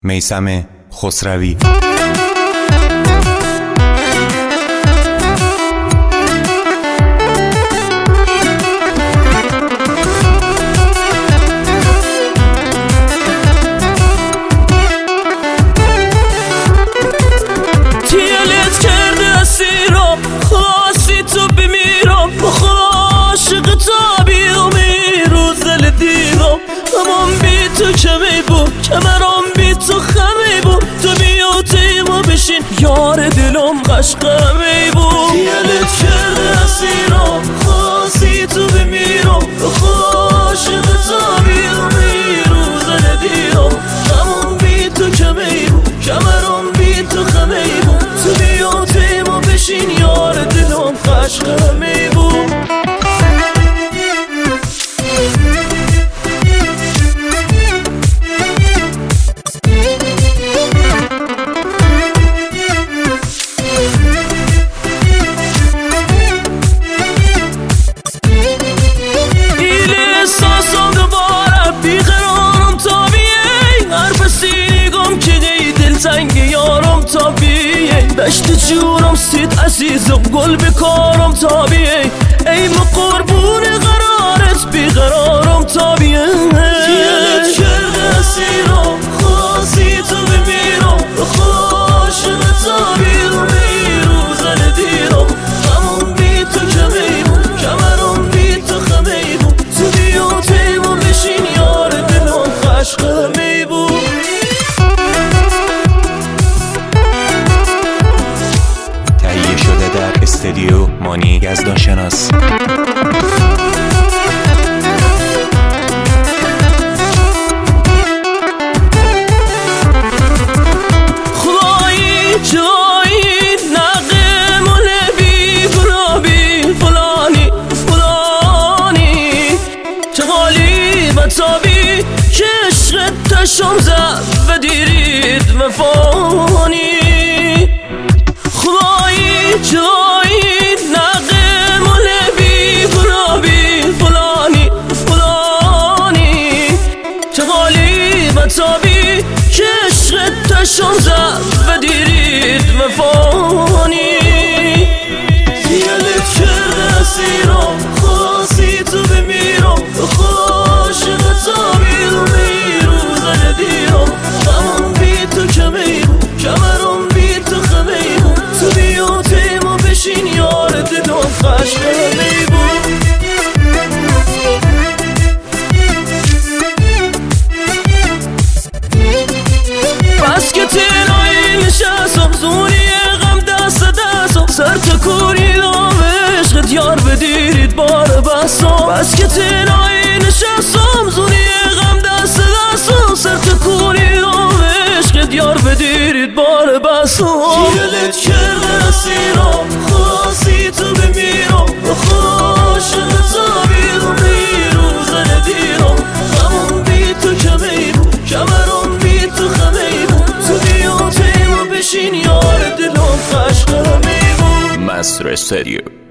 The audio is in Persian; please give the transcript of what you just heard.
میثم خسروی. تیلت کرده اسیرم، خواستی تو بمیرم، عاشق تا بیامی روزل دیرم. همون بی تو کمی بود، کمرم بی تو خمی بود، تو بیوتی ما بشین یار دلم قشقمی بود. تیلت کرده اسیرم، خواستی تو بمیرم، عاشق تا بیامی روزل دیرم. همون بی تو کمی بود، کمرم بی تو خمی بود، تو بیوتی ما بشین یار دلم قشقمی بود. زنگ یارم تابیه، دشت جورم سید عزیزم گل بکارم تابیه، ای قربون قرارت بیقرارم تابیه. کیلت کرده اسیرم، خواستی تو بمیرم، عاشق تابیرم ای روزن دیرم. همون بی تو کمی بود، کمرم بی تو خمی بود، تو بیوتی ما بشین یار دلم قشقمی بود. استدیو مانی یزدانشناس. خدایی جایی نقه مولوی گلابی فلانی فلانی، چه غالی بتابی که عشقت تشم زد و دیرید وفانی. خدایی جایی نقه مولوی گلابی فلانی فلانی، چه غالی بتابی که عشقت تشم زد و دیرید وفانی. تیلت کرده اسیرم، خواستی تو بمیرم، عاشق تا بیرم ای روزن دیرم. همون بی تو کمی بود، کمرم بی تو خمی بود، تو بیوتی ما بشین یار دلم قشقمی بود. بس که تنهایی نشستم، زونی غم دست دستم، سر تکونیدم عشقت یار بدیرید بار بستم. بس که تنهایی نشستم، زونی غم دست دستم، سر تکونیدم عشقت یار بدیرید بار بستم. کیلت کرده اسیرم، خواستی تو بمیرم، عاشق تا بیرم ای روزن دیرم. همون بی تو کمی بود، کمرم بی تو خمی بود، تو بیوتی ما بشین یار دلم قشقمی بود. مستر استدیو.